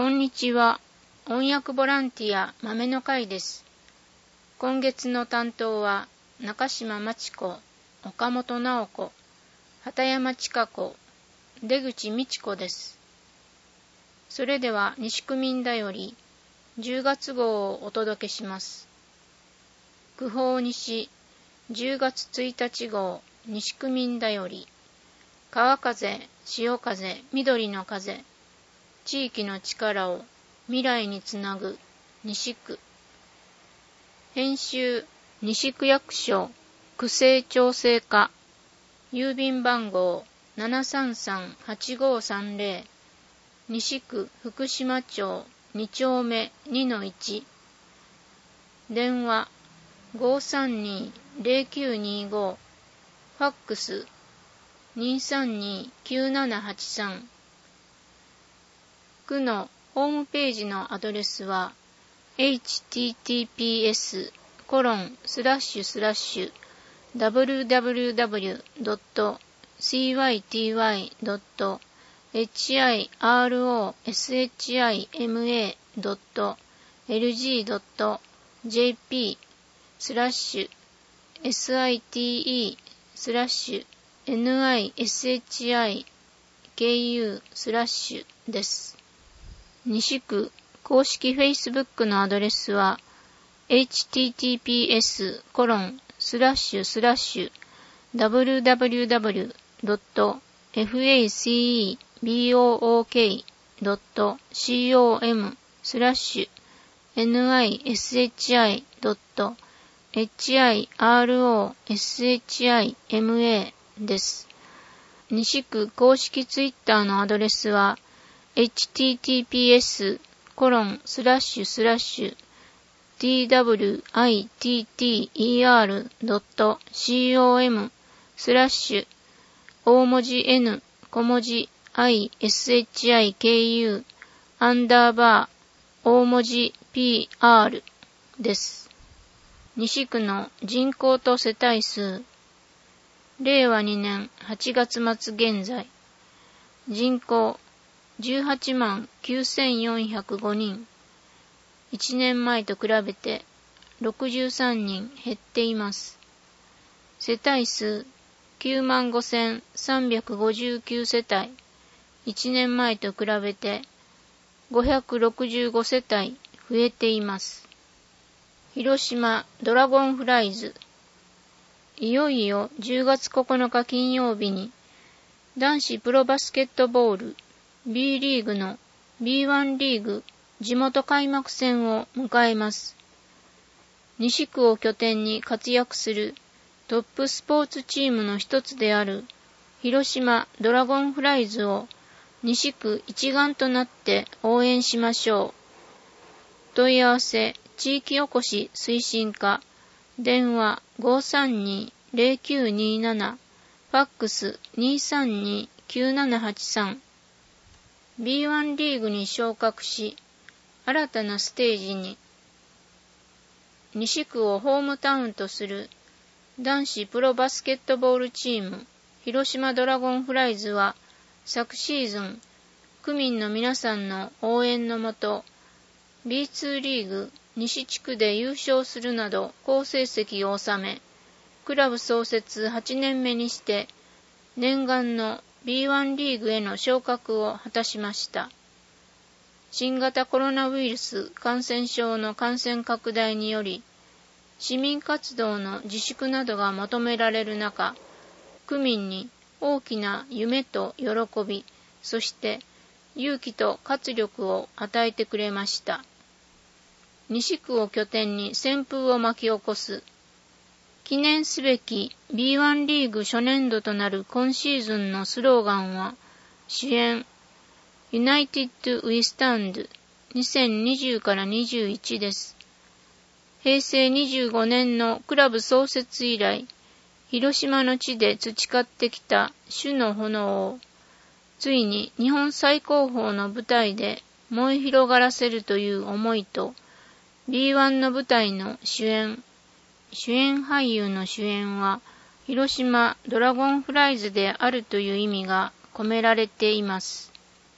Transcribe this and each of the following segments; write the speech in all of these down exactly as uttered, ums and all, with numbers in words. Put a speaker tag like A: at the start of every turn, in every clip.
A: こんにちは。翻訳ボランティア豆の会です。今月の担当は中島真知子、岡本直子、畑山千佳子、出口美智子です。それでは西区民だよりじゅうがつ号をお届けします。区報西じゅうがつついたち号西区民だより、川風、潮風、緑の風、地域の力を未来につなぐ西区。編集西区役所区政調整課、郵便番号 ななさんさんはちごさんぜろ、西区福島町に丁目 にのいち、電話 ごーさんにーぜろきゅうにーご、ファックス にーさんにーきゅうななはちさん。区のホームページのアドレスは エイチティーティーピーエスコロンスラッシュスラッシュダブリューダブリューダブリュードットシーワイティーワイドットエイチアイアールオーエスエイチアイエムエードットエルジードットジェーピースラッシュエスアイティーイースラッシュエヌアイエスエイチアイケーユースラッシュです。西区公式 Facebook のアドレスは エイチティーティーピーエスコロンスラッシュスラッシュダブリューダブリューダブリュードットフェイスブロックドットコムスラッシュエヌアイエスエイチアイドットエイチアイアールオーエスエイチアイエムエー です。西区公式 Twitter のアドレスはエイチティーティーピーエスコロンスラッシュスラッシュ ツイッター ドットコム スラッシュ大文字 N 小文字 I S H I K U アンダーバー大文字 ピーアール です。西区の人口と世帯数、れいわにねんはちがつ末現在、人口じゅうはちまんきゅうせんよんひゃくごにん、いちねんまえと比べてろくじゅうさんにん減っています。世帯数きゅうまんごせんさんびゃくごじゅうきゅう世帯、いちねんまえと比べてごひゃくろくじゅうご世帯増えています。広島ドラゴンフライズ、いよいよじゅうがつここのか金曜日に男子プロバスケットボール B リーグの ビーワン リーグ地元開幕戦を迎えます。西区を拠点に活躍するトップスポーツチームの一つである広島ドラゴンフライズを西区一丸となって応援しましょう。問い合わせ地域おこし推進課、電話 ごーさんにーぜろきゅうにーなな、ファックス にーさんにーきゅうななはちさん。ビーワン リーグに昇格し、新たなステージに。西区をホームタウンとする男子プロバスケットボールチーム広島ドラゴンフライズは昨シーズン区民の皆さんの応援のもと ビーツー リーグ西地区で優勝するなど好成績を収め、クラブ創設はちねんめにして念願の ビーワン リーグへの昇格を果たしました。新型コロナウイルス感染症の感染拡大により、市民活動の自粛などが求められる中、区民に大きな夢と喜び、そして勇気と活力を与えてくれました。西区を拠点に旋風を巻き起こす。記念すべき ビーワン リーグ初年度となる今シーズンのスローガンは、主演、United We Stand にせんにじゅうからにじゅういちです。へいせいにじゅうごねんのクラブ創設以来、広島の地で培ってきた種の炎を、ついに日本最高峰の舞台で燃え広がらせるという思いと、ビーワン の舞台の主演、主演俳優の主演は、広島ドラゴンフライズであるという意味が込められています。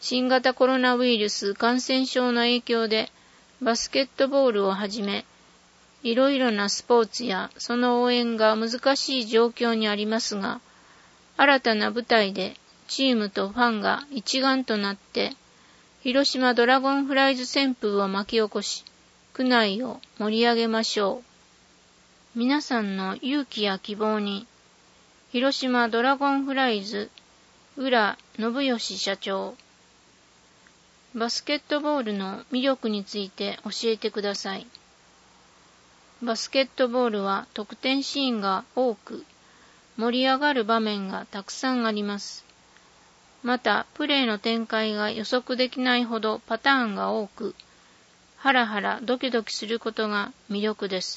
A: 新型コロナウイルス感染症の影響でバスケットボールをはじめ、いろいろなスポーツやその応援が難しい状況にありますが、新たな舞台でチームとファンが一丸となって、広島ドラゴンフライズ旋風を巻き起こし、区内を盛り上げましょう。皆さんの勇気や希望に、広島ドラゴンフライズ、浦信義社長。バスケットボールの魅力について教えてください。バスケットボールは得点シーンが多く、盛り上がる場面がたくさんあります。また、プレーの展開が予測できないほどパターンが多く、ハラハラドキドキすることが魅力です。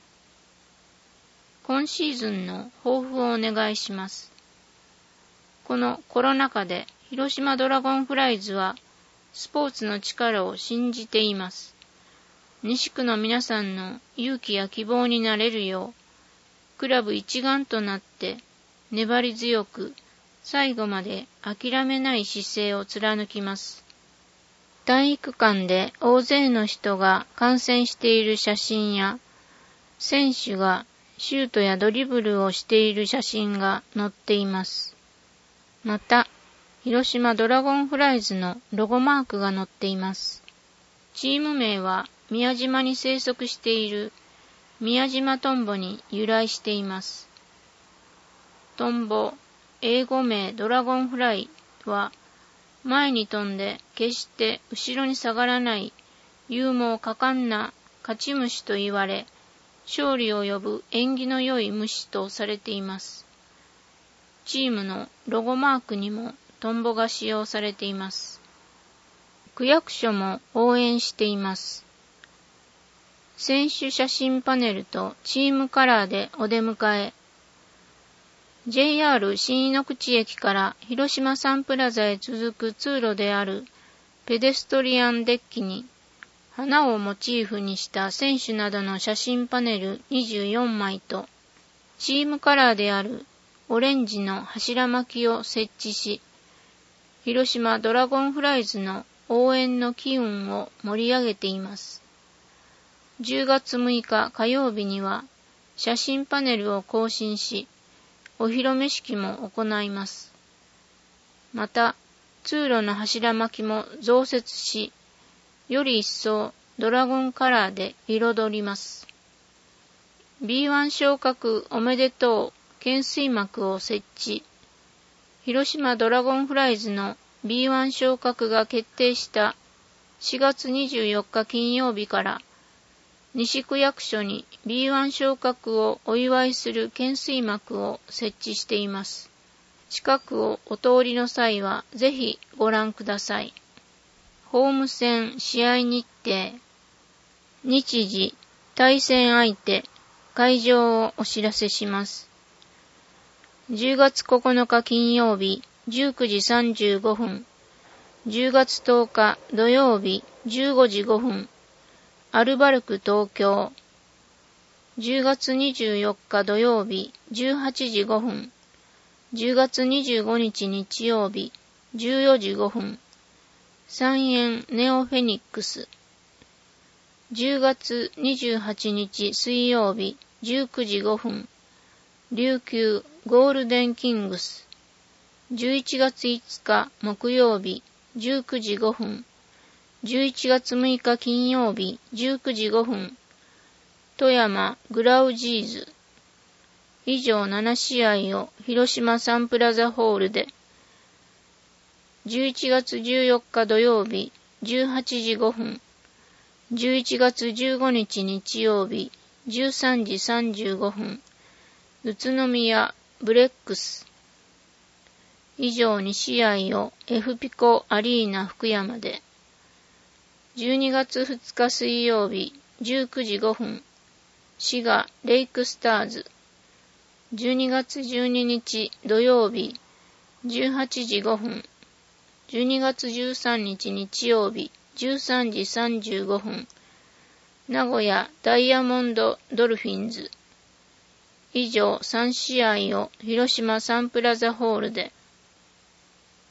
A: 今シーズンの抱負をお願いします。このコロナ禍で広島ドラゴンフライズはスポーツの力を信じています。西区の皆さんの勇気や希望になれるよう、クラブ一丸となって粘り強く最後まで諦めない姿勢を貫きます。体育館で大勢の人が観戦している写真や、選手がシュートやドリブルをしている写真が載っています。また、広島ドラゴンフライズのロゴマークが載っています。チーム名は宮島に生息している宮島トンボに由来しています。トンボ、英語名ドラゴンフライは、前に飛んで決して後ろに下がらない勇猛果敢な勝ち虫と言われ、勝利を呼ぶ縁起の良い虫とされています。チームのロゴマークにもトンボが使用されています。区役所も応援しています。選手写真パネルとチームカラーでお出迎え。ジェイアール 新井ノ口駅から広島サンプラザへ続く通路であるペデストリアンデッキに花をモチーフにした選手などの写真パネルにじゅうよんまいとチームカラーであるオレンジの柱巻きを設置し、広島ドラゴンフライズの応援の機運を盛り上げています。じゅうがつむいか火曜日には写真パネルを更新し、お披露目式も行います。また、通路の柱巻きも増設し、より一層ドラゴンカラーで彩ります。ビーワン 昇格おめでとう懸垂幕を設置。広島ドラゴンフライズの ビーワン 昇格が決定したしがつにじゅうよっか金曜日から西区役所に ビーワン 昇格をお祝いする懸垂幕を設置しています。近くをお通りの際はぜひご覧ください。ホーム戦試合日程、日時、対戦相手、会場をお知らせします。じゅうがつここのか金曜日じゅうくじさんじゅうごふん、じゅうがつとおか土曜日じゅうごじごふん、アルバルク東京、じゅうがつにじゅうよっか土曜日じゅうはちじごふん、じゅうがつにじゅうごにち日曜日じゅうよじごふん、三円ネオフェニックス、じゅうがつにじゅうはちにち水曜日じゅうくじごふん、琉球ゴールデンキングス、じゅういちがついつか木曜日じゅうくじごふん、じゅういちがつむいか金曜日じゅうくじごふん、富山グラウジーズ。以上ななしあいを広島サンプラザホールで、じゅういちがつじゅうよっか土曜日じゅうはちじごふん、じゅういちがつじゅうごにち日曜日じゅうさんじさんじゅうごふん、宇都宮ブレックス。以上にしあいをエフピコアリーナ福山で、じゅうにがつふつか水曜日じゅうくじごふん、滋賀レイクスターズ。じゅうにがつじゅうににち土曜日じゅうはちじごふん、じゅうにがつじゅうさんにち日曜日じゅうさんじさんじゅうごふん、名古屋ダイヤモンドドルフィンズ。以上さんしあいを広島サンプラザホールで。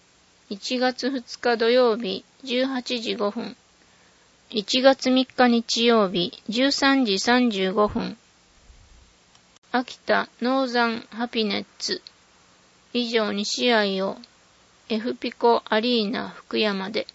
A: いちがつふつか土曜日じゅうはちじごふん、いちがつみっか日曜日じゅうさんじさんじゅうごふん、秋田ノーザンハピネッツ。以上に試合をエフピコアリーナ福山で。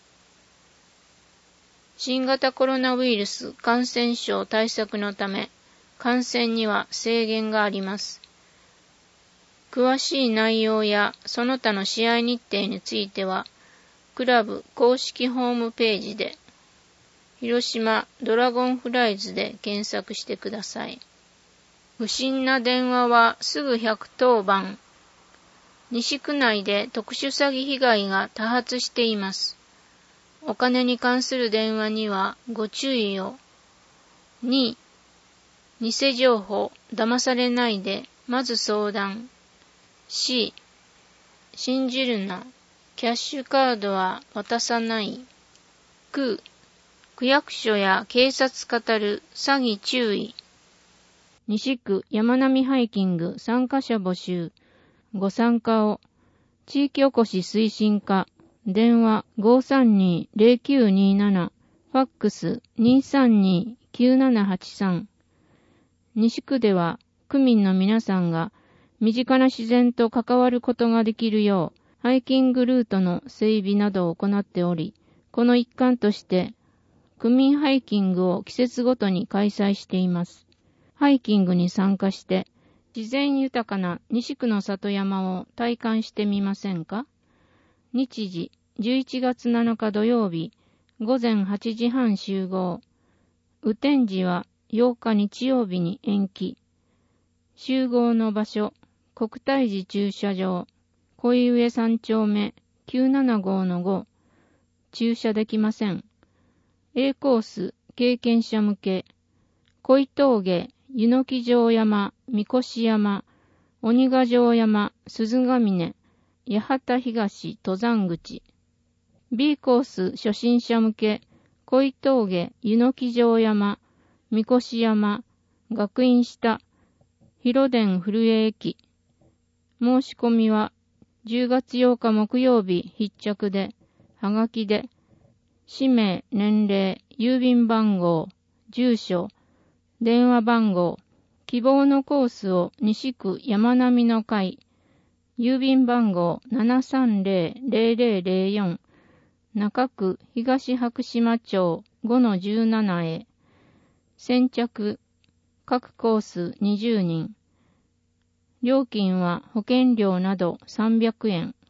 A: 新型コロナウイルス感染症対策のため、観戦には制限があります。詳しい内容やその他の試合日程については、クラブ公式ホームページで、広島ドラゴンフライズで検索してください。不審な電話はすぐひゃくとおばん。西区内で特殊詐欺被害が多発しています。お金に関する電話にはご注意を。に、偽情報、騙されないで、まず相談。し、信じるな、キャッシュカードは渡さない。く、区役所や警察語る詐欺注意。西区山並ハイキング参加者募集。ご参加を。地域おこし推進課。電話 ごさんにーぜろきゅうにーなな。ファックス にーさんにーきゅうななはちさん。西区では区民の皆さんが身近な自然と関わることができるようハイキングルートの整備などを行っており、この一環として区民ハイキングを季節ごとに開催しています。ハイキングに参加して自然豊かな西区の里山を体感してみませんか？日時じゅういちがつなのか土曜日ごぜんはちじはん集合。雨天時はようか日曜日に延期。集合の場所、国体寺駐車場、小上三丁目 きゅうななごのご。駐車できません。A コース、経験者向け。小峠、湯の木城山、三越山、鬼ヶ城山、鈴ヶ峰、八幡東登山口。B コース初心者向け、小峠、湯の木城山、三越山、学院下、広電古江駅。申し込みはじゅうがつようか木曜日必着で、はがきで、氏名、年齢、郵便番号、住所、電話番号、希望のコースを西区山並の会、郵便番号 ななさんぜろぜろぜろぜろよん、中区東白島町 ごのじゅうなな へ。先着、各コースにじゅうにん。料金は保険料などさんびゃくえん。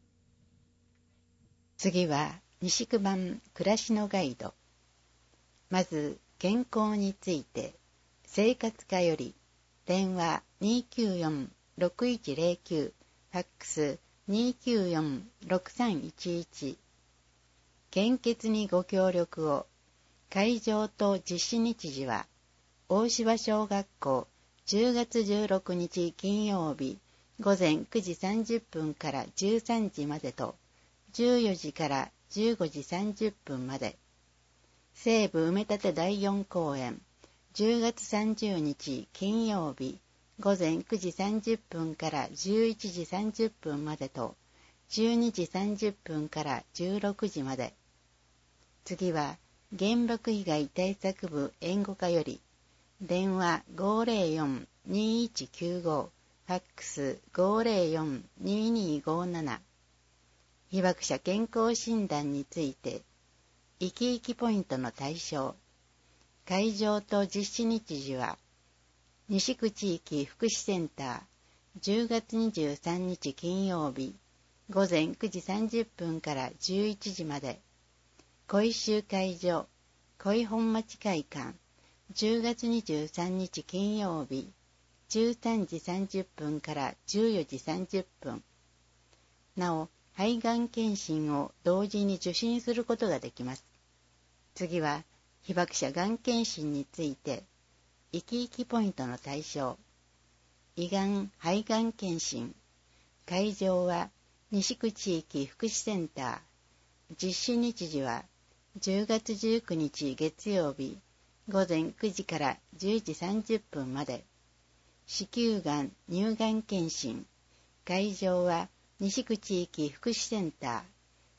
B: 次は西区版暮らしのガイド。まず健康について。生活課より電話 にーきゅうよんろくいちぜろきゅう、ファックス にーきゅうよんろくさんいちいち。献血にご協力を。会場と実施日時は大芝小学校じゅうがつじゅうろくにち金曜日ごぜんくじさんじゅっぷんからじゅうさんじまでとじゅうよじからじゅうごじさんじゅっぷんまで。西部埋め立てだいよん公演じゅうがつさんじゅうにち金曜日ごぜんくじさんじゅっぷんからじゅういちじさんじゅっぷんまでとじゅうにじさんじゅっぷんからじゅうろくじまで。次は原爆被害対策部援護課より電話 ごぜろよんにいちきゅうご、ファックス ごぜろよんにーにーごーなな。被爆者健康診断について生き生きポイントの対象。会場と実施日時は西区地域福祉センターじゅうがつにじゅうさんにち金曜日ごぜんくじさんじゅっぷんからじゅういちじまで。小井集会所小井本町会館じゅうがつにじゅうさんにち金曜日じゅうさんじさんじゅっぷんからじゅうよじさんじゅっぷん。なお肺がん検診を同時に受診することができます。次は被爆者がん検診について生き生きポイントの対象。胃がん肺がん検診。会場は西区地域福祉センター。実施日時はじゅうがつじゅうくにち月曜日ごぜんくじからじゅうじさんじゅっぷんまで。子宮がん乳がん検診。会場は西区地域福祉センター。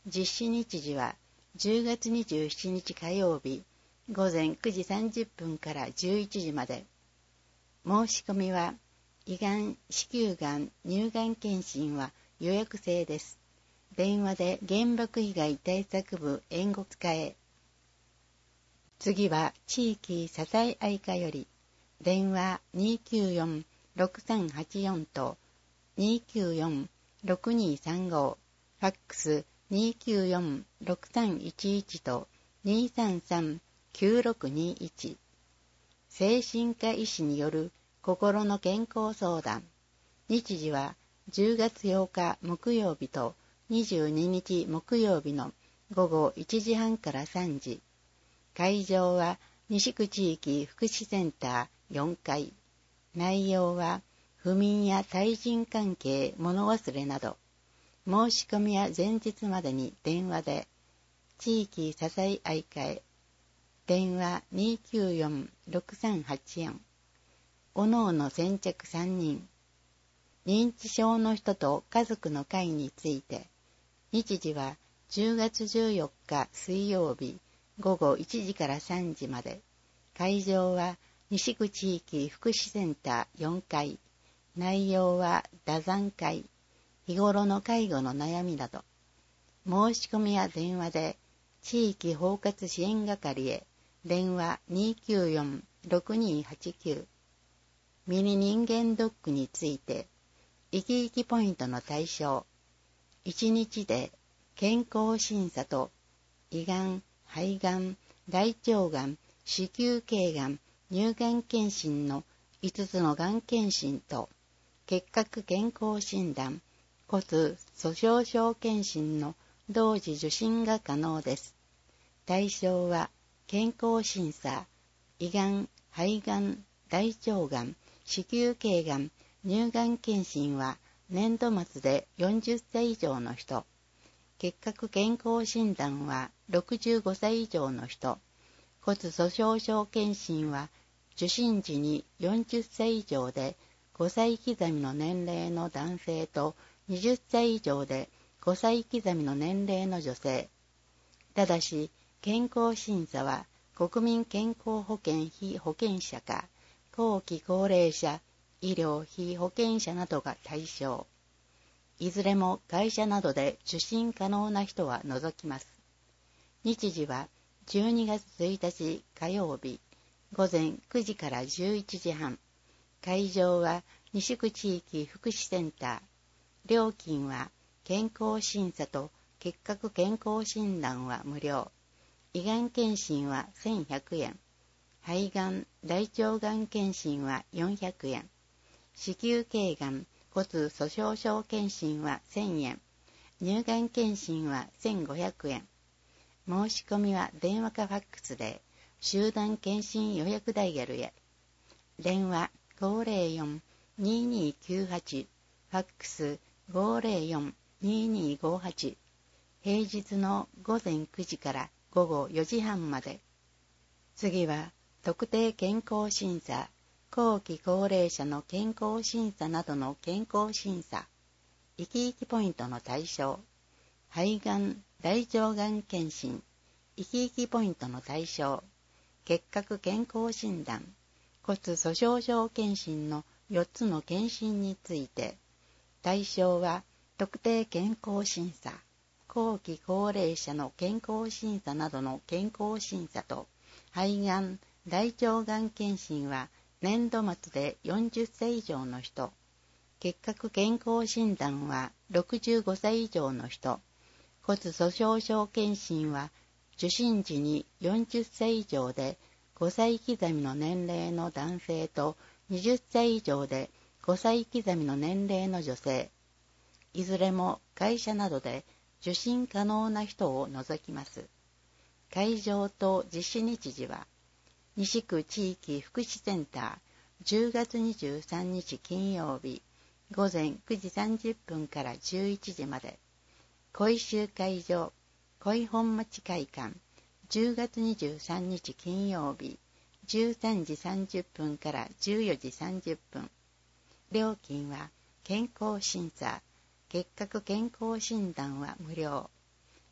B: 実施日時はじゅうがつにじゅうしちにち火曜日ごぜんくじさんじゅっぷんからじゅういちじまで。申し込みは胃がん、子宮がん、乳がん検診は予約制です。電話で原爆被害対策部援護課へ。次は地域支え合い課より電話 にきゅうよん ろくさんはちよん とにきゅうよん ろくにさんご、ファックス にきゅうよん ろくさんいちいち とにさんさん きゅうろくにいち。精神科医師による心の健康相談。日時はじゅうがつようか木曜日とにじゅうににち木曜日のごごいちじはんからさんじ。会場は西区地域福祉センターよんかい。内容は不眠や対人関係物忘れなど。申し込みは前日までに電話で。地域支え合い課へ。電話 にきゅうよん ろくさんはちよん。おのおの先着さんにん。認知症の人と家族の会について。日時はじゅうがつじゅうよっか水曜日ごごいちじからさんじまで。会場は西区地域福祉センターよんかい。内容は打算会、日頃の介護の悩みなど。申し込みは電話で地域包括支援係へ。電話 にきゅうよん ろくにはちきゅう。ミニ人間ドックについて。生き生きポイントの対象。いちにちで健康審査と胃がん、肺がん、大腸がん、子宮頸がん、乳がん検診のいつつのがん検診と結核健康診断、骨粗しょう症検診の同時受診が可能です。対象は健康審査、胃がん、肺がん、大腸がん、子宮頸がん、乳がん検診は年度末でよんじゅっさい以上の人。結核健康診断はろくじゅうごさい以上の人。骨粗しょう症検診は受診時によんじゅっさい以上でごさい刻みの年齢の男性とはたち以上でごさい刻みの年齢の女性。ただし、健康審査は国民健康保険被保険者か、後期高齢者、医療被保険者などが対象。いずれも会社などで受診可能な人は除きます。日時はじゅうにがつついたち火曜日、ごぜんくじからじゅういちじはん。会場は西区地域福祉センター。料金は健康審査と結核健康診断は無料。胃がん検診はせんひゃくえん。肺がん、大腸がん検診はよんひゃくえん。子宮頸がん、骨粗しょう症検診はせんえん。乳がん検診はせんごひゃくえん。申し込みは電話かファックスで、集団検診予約ダイヤルへ。電話 ごーぜろよん にーにーきゅうはち、ファックス ごーぜろよん にーにーごはち。平日のごぜんくじからごごよじはんまで。次は特定健康審査、後期高齢者の健康審査などの健康審査。生き生きポイントの対象。肺がん、大腸がん検診。生き生きポイントの対象。結核健康診断。骨粗しょう症検診のよっつの検診について。対象は特定健康審査、後期高齢者の健康審査などの健康審査と、肺がん、大腸がん検診は年度末でよんじゅっさい以上の人。結核健康診断はろくじゅうごさい以上の人。骨粗しょう症検診は受診時によんじゅっさい以上でごさい刻みの年齢の男性とはたち以上でごさい刻みの年齢の女性。いずれも会社などで受診可能な人を除きます。会場と実施日時は西区地域福祉センターじゅうがつにじゅうさんにち金曜日ごぜんくじさんじゅっぷんからじゅういちじまで。小集会場小本町会館じゅうがつにじゅうさんにち金曜日じゅうさんじさんじゅっぷんからじゅうよじさんじゅっぷん。料金は健康審査、結核健康診断は無料。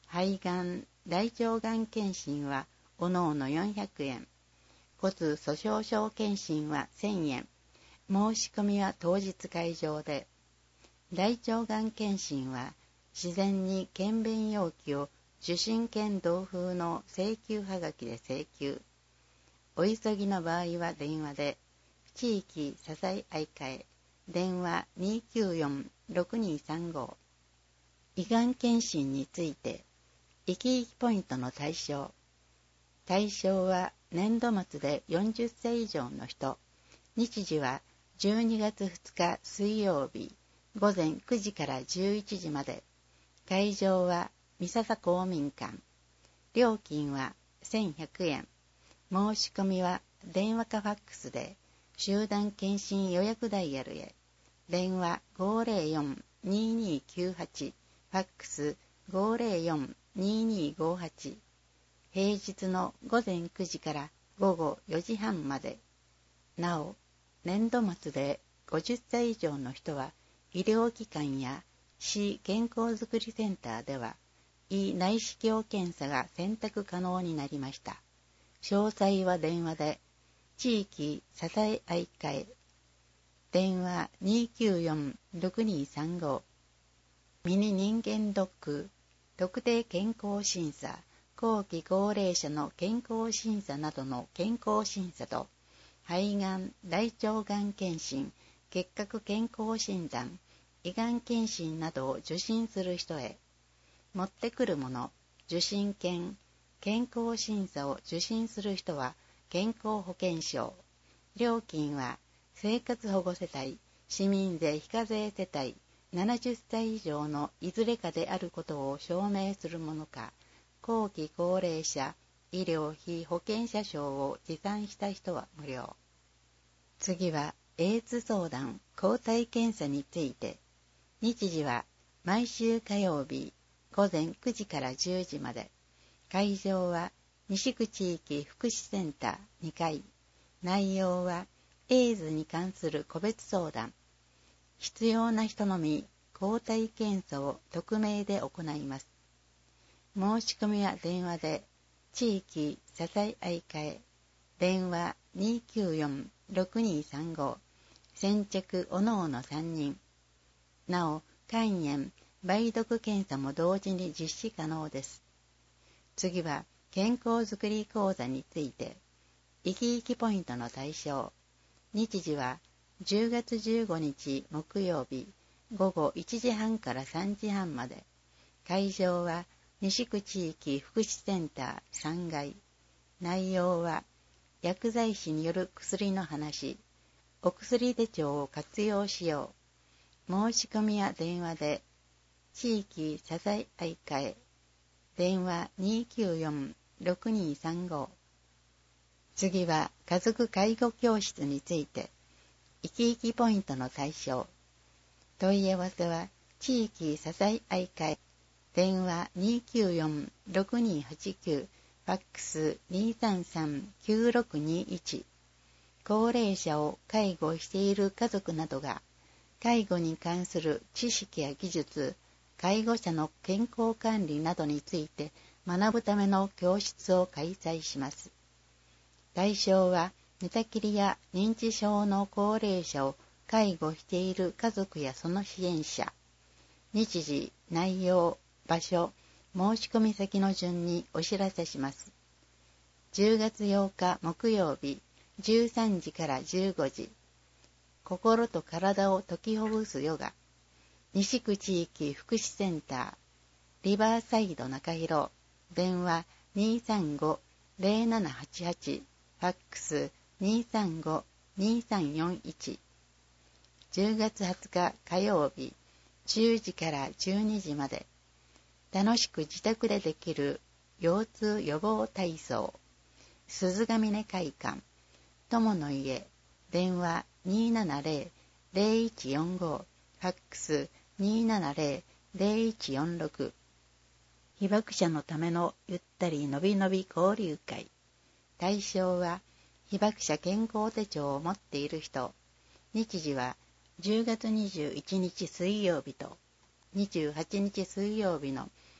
B: 肺がん、大腸がん検診はおのおのよんひゃくえん、骨粗しょう症検診はせんえん、申し込みは当日会場で、大腸がん検診は事前に検便要記を受診券同封の請求はがきで請求。お急ぎの場合は電話で、地域支え合い会、電話 にきゅうよん ろくにさんご。胃がん検診について、生き生きポイントの対象。対象は年度末でよんじゅっさい以上の人。日時はじゅうにがつふつか水曜日、午前くじからじゅういちじまで。会場は三笹公民館。料金はせんひゃくえん。申し込みは電話かファックスで、集団検診予約ダイヤルへ。電話 ごーぜろよん にーにーきゅうはち、ファックス ごーぜろよん にーにーごはち。平日の午前くじから午後よじはんまで。なお、年度末でごじゅっさい以上の人は、医療機関や市健康づくりセンターでは、胃内視鏡検査が選択可能になりました。詳細は電話で、地域支え合い会、電話 にきゅうよん ろくにさんご。ミニ人間ドック、特定健康審査、後期高齢者の健康審査などの健康審査と、肺がん、大腸がん検診、結核健康診断、胃がん検診などを受診する人へ、持ってくるもの、受診券、健康審査を受診する人は健康保険証。料金は生活保護世帯、市民税非課税世帯、ななじゅっさい以上のいずれかであることを証明するものか、後期高齢者医療費保険者証を持参した人は無料。次はエイズ相談、抗体検査について。日時は毎週火曜日午前くじからじゅうじまで。会場は西区地域福祉センターにかい。内容はエイズに関する個別相談。必要な人のみ抗体検査を匿名で行います。申し込みは電話で、地域支え合い会、電話 にきゅうよん ろくにさんご。先着おのおのさんにん。なお、肝炎、梅毒検査も同時に実施可能です。次は健康づくり講座について。生き生きポイントの対象。日時はじゅうがつじゅうごにち木曜日午後いちじはんからさんじはんまで。会場は西区地域福祉センターさんがい。内容は薬剤師による薬の話。お薬手帳を活用しよう。申し込みは電話で、地域支え合い会、電話 にきゅうよん ろくにさんご。次は家族介護教室について。生き生きポイントの対象。問い合わせは地域支え合い会、電話 にきゅうよん ろくにはちきゅう、ファックス にさんさん きゅうろくにいち。高齢者を介護している家族などが、介護に関する知識や技術、介護者の健康管理などについて学ぶための教室を開催します。対象は寝たきりや認知症の高齢者を介護している家族やその支援者。日時、内容、場所、申し込み先の順にお知らせします。じゅうがつようか木曜日、じゅうさんじからじゅうごじ。心と体を解きほぐすヨガ。西区地域福祉センター、リバーサイド中広、電話 にさんご ぜろななはちはち、ファックス にさんご にさんよんいち。じゅうがつはつか火曜日、じゅうじからじゅうにじまで。楽しく自宅でできる腰痛予防体操。鈴ヶ峰会館、友の家、電話 にーななぜろ ぜろいちよんご、ファックス にーななぜろ ぜろいちよんろく。被爆者のためのゆったりのびのび交流会。対象は被爆者健康手帳を持っている人。日時はじゅうがつにじゅういちにち水曜日とにじゅうはちにち水曜日の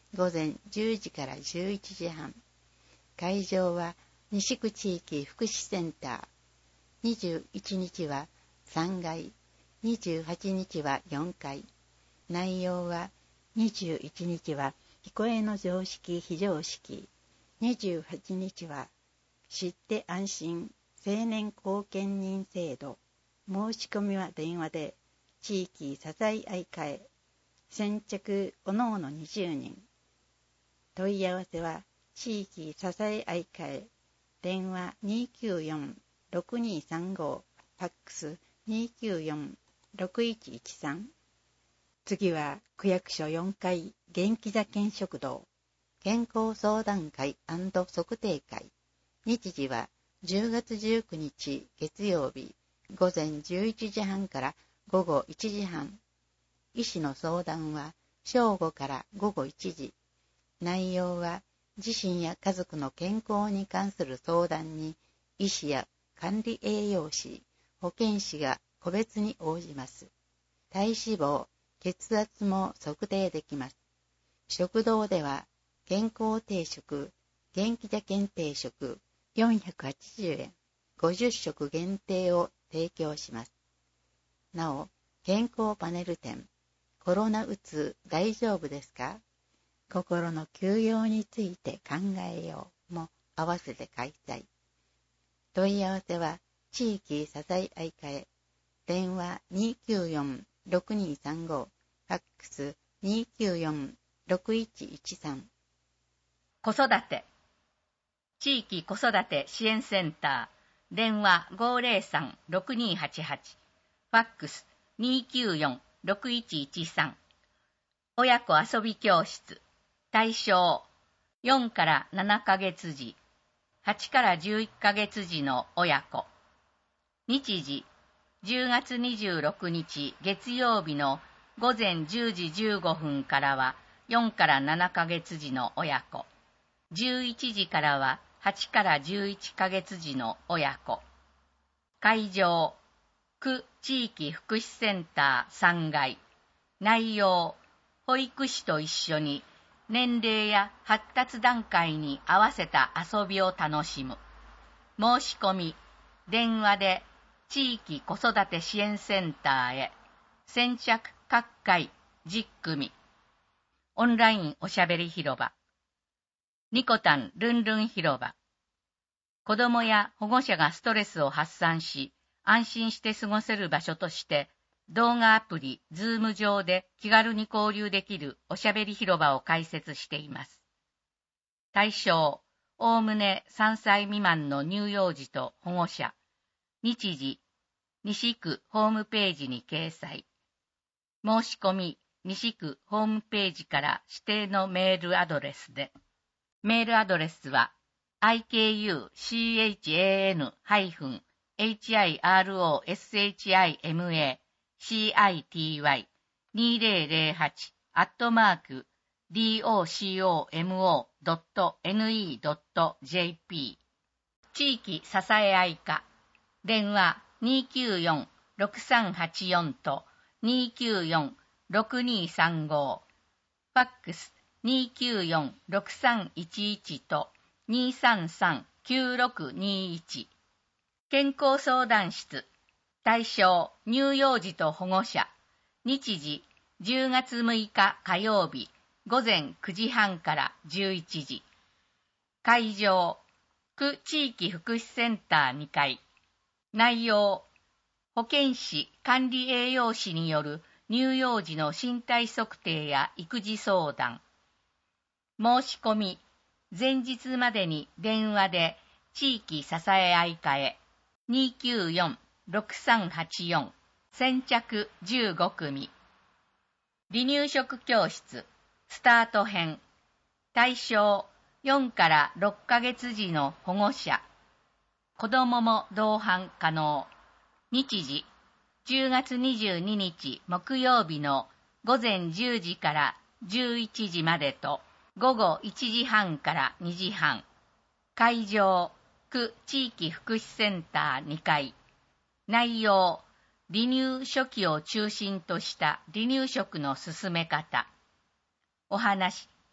B: 午前じゅうじからじゅういちじはん。会場は西区地域福祉センター。にじゅういちにちはさんがい、にじゅうはちにちはよんかい。内容はにじゅういちにちは聞こえの常識非常識、にじゅうはちにちは知って安心青年後見人制度、申し込みは電話で、地域支え合い会、先着おのおのにじゅうにん。問い合わせは地域支え合い会、電話にきゅうよん ろくにさんご、ファックスにきゅうよん ろくいちいちさん。次は区役所よんかい元気座健食堂、健康相談会&測定会。日時はじゅうがつじゅうくにち月曜日、午前じゅういちじはんから午後いちじはん。医師の相談は正午から午後いちじ。内容は自身や家族の健康に関する相談に、医師や管理栄養士、保健師が個別に応じます。体脂肪、血圧も測定できます。食堂では健康定食、元気座健定食よんひゃくはちじゅうえん、ごじゅっしょく限定を提供します。なお、健康パネル展、コロナうつ大丈夫ですか？心の休養について考えようも合わせて開催。問い合わせは地域支え合い会、電話にきゅうよん ろくにさんご、ファックスにきゅうよん ろくいちいちさん。
C: 子育て地域子育て支援センター、電話 ごーぜろさん ろくにーはちはち、ファックスにきゅうよん ろくいちいちさん。親子遊び教室、対象よんからななかげつじ、はちからじゅういっかげつじの親子。日時じゅうがつにじゅうろくにち月曜日の午前じゅうじじゅうごふんからはよんからななかげつじの親子。じゅういちじからははちからじゅういっかげつじの親子。会場、区地域福祉センターさんがい。内容、保育士と一緒に年齢や発達段階に合わせた遊びを楽しむ。申し込み、電話で地域子育て支援センターへ。先着各回じゅっくみ。オンラインおしゃべり広場。ニコタンルンルン広場。子どもや保護者がストレスを発散し、安心して過ごせる場所として、動画アプリ、ズーム上で気軽に交流できるおしゃべり広場を開設しています。対象、おおむねさんさい未満の乳幼児と保護者。日時、西区ホームページに掲載。申し込み、西区ホームページから指定のメールアドレスで。メールアドレスは アイケーユーシーエイチエーエヌ エイチアイアールオーエスエイチアイエムエー シーアイティーワイ にせんはち アットマーク ドコモ ドットネット ドットジェーピー 地域支え合い課電話にきゅうよん ろくさんはちよんとにきゅうよん ろくにさんご、ファックスにきゅうよん ろくさんいちいちとにさんさん きゅうろくにいち。健康相談室、対象乳幼児と保護者。日時じゅうがつむいか火曜日午前くじはんからじゅういちじ。会場区地域福祉センターにかい。内容、保健師管理栄養士による乳幼児の身体測定や育児相談。申し込み、前日までに電話で地域支え合い課へにきゅうよん ろくさんはちよん先着じゅうごくみ。離乳食教室スタート編。対象よんからろっかげつじの保護者。子どもも同伴可能。日時じゅうがつにじゅうににち木曜日の午前じゅうじからじゅういちじまでと午後いちじはんからにじはん。会場区地域福祉センターにかい。内容、離乳初期を中心とした離乳食の進め方。お話、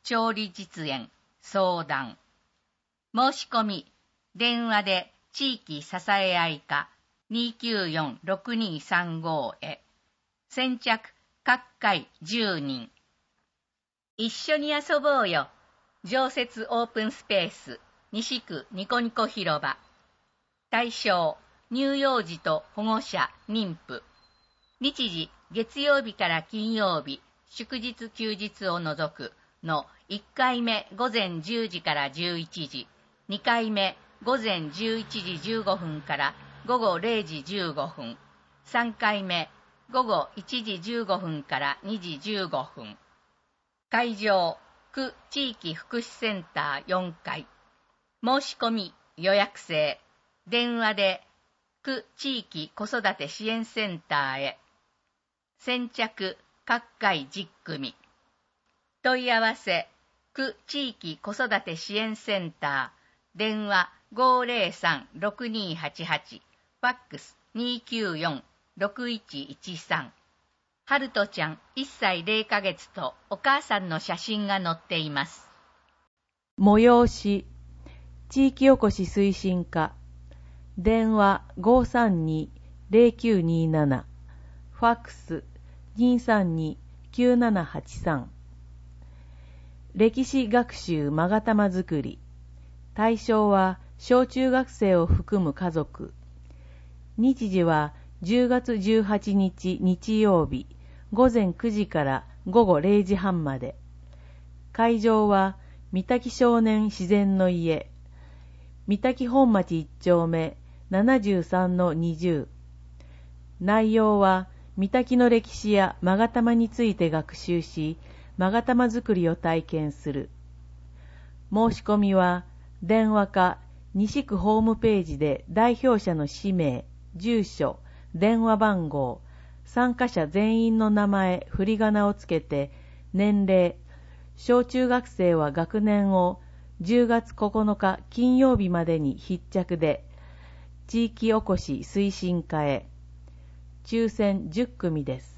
C: 調理実演、相談。申し込み、電話で地域支え合い課 にきゅうよん ろくにさんご へ。先着、各回じゅうにん。一緒に遊ぼうよ。常設オープンスペース、西区ニコニコ広場。対象、乳幼児と保護者、妊婦。日時、月曜日から金曜日、祝日休日を除くのいっかいめ午前じゅうじからじゅういちじ、にかいめ午前じゅういちじじゅうごふんから午後れいじじゅうごふん、さんかいめ午後いちじじゅうごふんからにじじゅうごふん。会場、区地域福祉センターよんかい。申し込み、予約制。電話で区地域子育て支援センターへ。先着、各回じゅっくみ。問い合わせ、区地域子育て支援センター、電話 ごーぜろさん ろくにーはちはち、ファックス にーきゅうよん ろくいちいちさん。はるとちゃんいっさいれいかげつとお母さんの写真が載っています。
D: 催し、地域おこし推進課、電話 ごーさんにーぜろきゅうにーなな、ファックス にーさんにーきゅうななはちさん。歴史学習まがたまづくり。対象は小中学生を含む家族。日時はじゅうがつじゅうはちにち日曜日、ごぜんくじからごごれいじはんまで。会場は三滝少年自然の家、三滝本町いちちょうめ ななじゅうさんのにじゅう。内容は三滝の歴史やまがたまについて学習し、まがたま作りを体験する。申し込みは電話か西区ホームページで代表者の氏名、住所、電話番号、参加者全員の名前、振り仮名をつけて、年齢、小中学生は学年をじゅうがつここのか金曜日までに必着で、地域おこし推進課へ。抽選じゅっくみです。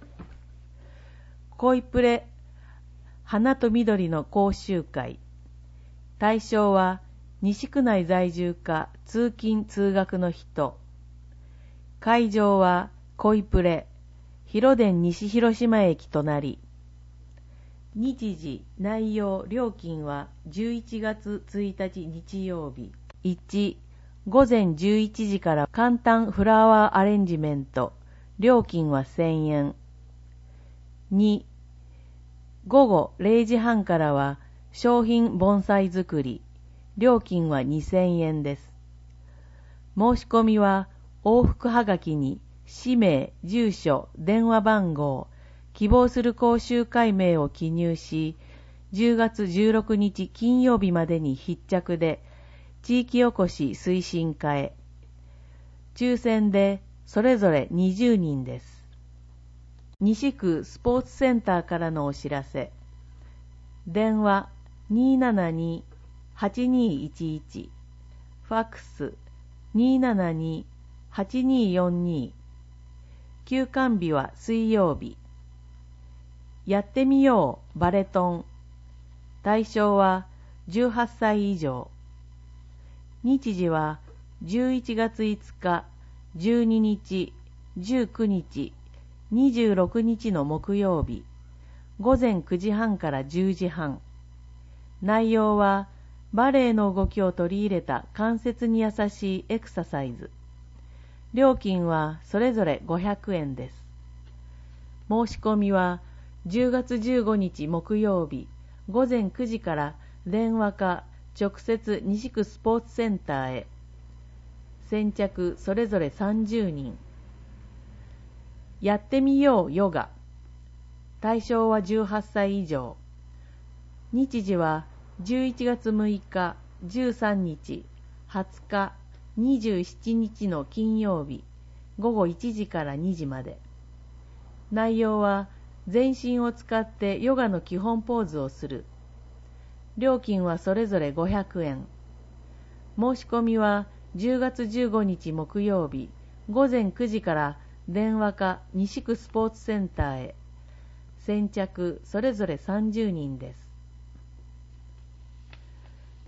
D: 恋プレ花と緑の講習会。対象は西区内在住か通勤通学の人。会場は恋プレ広電西広島駅隣。日時、内容、料金はじゅういちがつついたち日曜日。いち、ごぜんじゅういちじから簡単フラワーアレンジメント。料金はせんえん。に、ごごれいじはんからは商品盆栽作り。料金はにせんえんです。申し込みは往復はがきに氏名、住所、電話番号、希望する講習会名を記入し、じゅうがつじゅうろくにち金曜日までに必着で、地域おこし推進課へ。抽選でそれぞれにじゅうにんです。西区スポーツセンターからのお知らせ。電話 にーななにーはちにーいちいち、ファックス にーななにーはちにーよんにー。休館日は水曜日。やってみようバレトン。対象はじゅうはっさい以上。日時はじゅういちがついつか、じゅうににち、じゅうくにち、にじゅうろくにちの木曜日。ごぜんくじはんからじゅうじはん。内容はバレエの動きを取り入れた関節に優しいエクササイズ。料金はそれぞれごひゃくえんです。申し込みはじゅうがつじゅうごにち木曜日ごぜんくじから電話か直接西区スポーツセンターへ。先着それぞれさんじゅうにん。やってみようヨガ。対象はじゅうはっさい以上。日時はじゅういちがつむいか、じゅうさんにち、はつか、にじゅうしちにちの金曜日、ごごいちじからにじまで。内容は全身を使ってヨガの基本ポーズをする。料金はそれぞれごひゃくえん。申し込みはじゅうがつじゅうごにち木曜日、ごぜんくじから電話か西区スポーツセンターへ。先着それぞれさんじゅうにんです。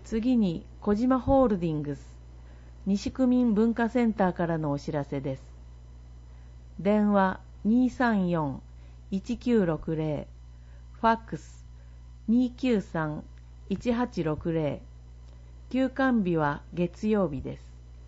D: 次に小島ホールディングス西区民文化センターからのお知らせです。電話 にーさんよん いちきゅうろくぜろ、ファックス にーきゅうさん いちはちろくぜろ、休館日は月曜日です。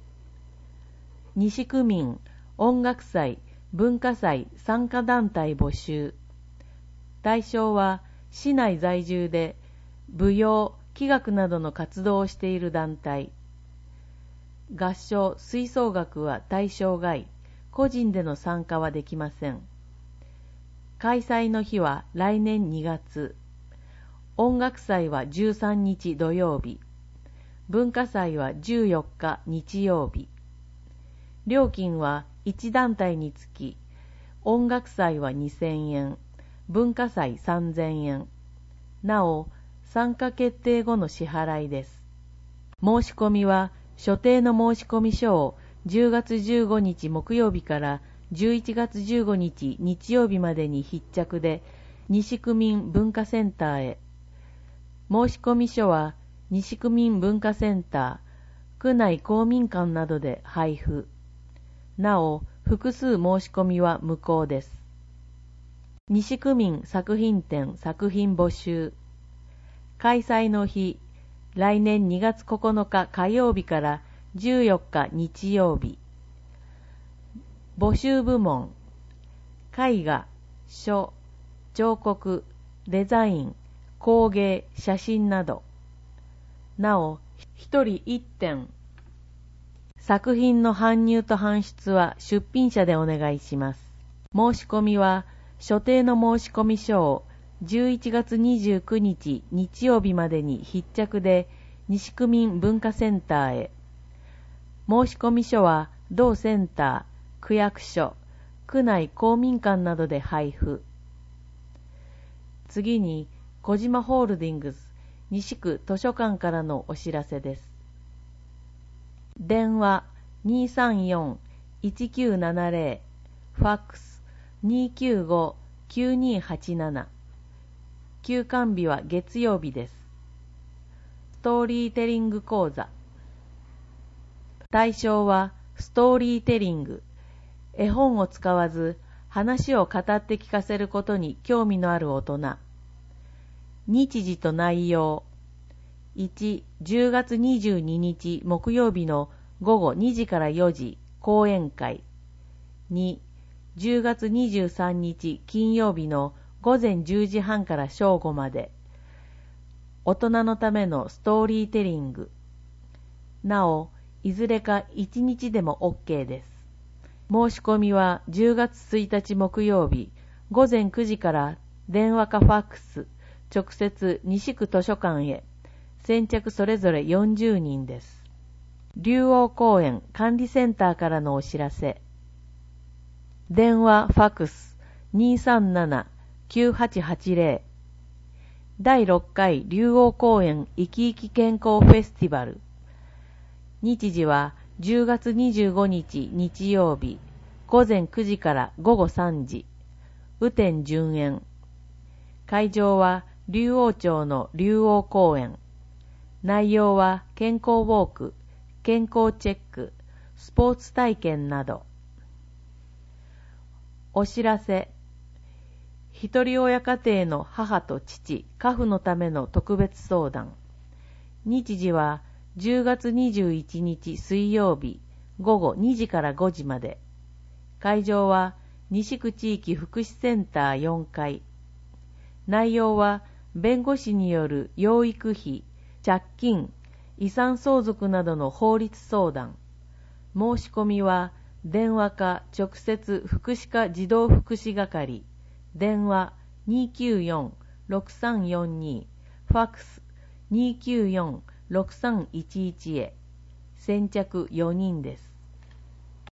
D: 西区民音楽祭文化祭参加団体募集。対象は市内在住で舞踊、器楽などの活動をしている団体。合唱、吹奏楽は対象外、個人での参加はできません。開催の日は来年にがつ。音楽祭はじゅうさんにち土曜日。文化祭はじゅうよっか日曜日。料金はいち団体につき、音楽祭はにせんえん、文化祭さんぜんえん。なお、参加決定後の支払いです。申し込みは、所定の申込書をじゅうがつじゅうごにち木曜日からじゅういちがつじゅうごにち日曜日までに必着で、西区民文化センターへ。申込書は、西区民文化センター、区内公民館などで配布。なお、複数申し込みは無効です。西区民作品展作品募集。開催の日、来年にがつここのか火曜日からじゅうよっか日曜日。募集部門、絵画、書、彫刻、デザイン、工芸、写真など。なお、一人一点。作品の搬入と搬出は出品者でお願いします。申し込みは、所定の申込書をじゅういちがつにじゅうくにち日曜日までに必着で、西区民文化センターへ。申込書は、同センター、区役所、区内公民館などで配布。次に、小島ホールディングス西区図書館からのお知らせです。電話 にーさんよん いちきゅうななぜろ、ファックス にーきゅうご きゅうにーはちなな。休館日は月曜日です。ストーリーテリング講座。対象はストーリーテリング。絵本を使わず話を語って聞かせることに興味のある大人。日時と内容。いち、じゅうがつにじゅうににち木曜日のごごにじからよじ講演会。に、じゅうがつにじゅうさんにち金曜日のごぜんじゅうじはんから正午まで。大人のためのストーリーテリング。なお、いずれかいちにちでも OK です。申し込みはじゅうがつついたち木曜日ごぜんくじから電話かファックス、直接西区図書館へ。先着それぞれよんじゅうにんです。竜王公園管理センターからのお知らせ。電話ファックス にーさんなな きゅうはちはちぜろ。だいろっかい竜王公園いきいき健康フェスティバル。日時はじゅうがつにじゅうごにち日曜日ごぜんくじからごごさんじ。雨天順延。会場は竜王町の竜王公園。内容は健康ウォーク、健康チェック、スポーツ体験など。お知らせ。一人親家庭の母と父、家父のための特別相談。日時はじゅうがつにじゅういちにち水曜日ごごにじからごじまで。会場は西区地域福祉センターよんかい。内容は弁護士による養育費、借金、遺産相続などの法律相談。申し込みは電話か直接福祉課児童福祉係。電話 にーきゅうよん ろくさんよんに、ファックス にーきゅうよん ろくさんいちいち へ。先着よにんです。